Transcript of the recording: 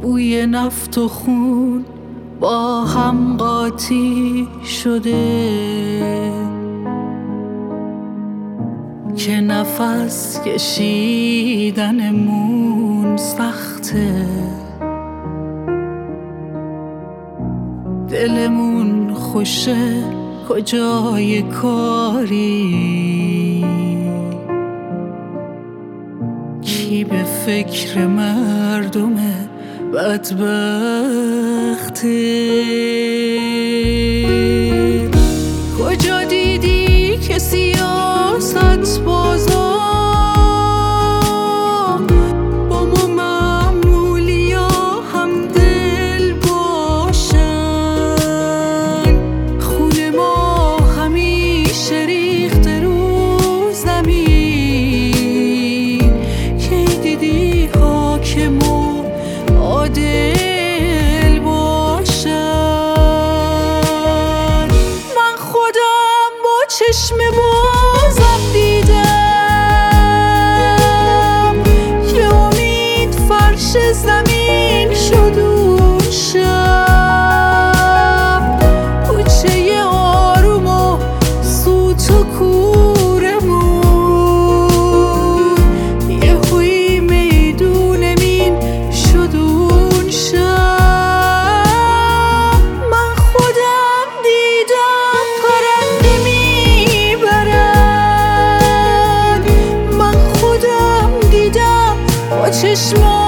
بوی نفت و خون با هم قاطی شده که نفس کشیدنمون سخته، دلمون خوشه کجای کاری، کی به فکر مردم بدبخته. کجا دیدی که سیاست بازا با ما معمولیا هم دل باشن؟ خون ما همیشه ریخته رو زمین، کی دیدی حاکم و عادل باشن؟ من خودم با چشم بازم دیدم که امید فرش زمین شد اون شب، کوچه آروم و سوت و کورمون یهویی میدونمین شد اون شب. من خودم دیدم پرنده میبرن، من خودم دیدم با چشم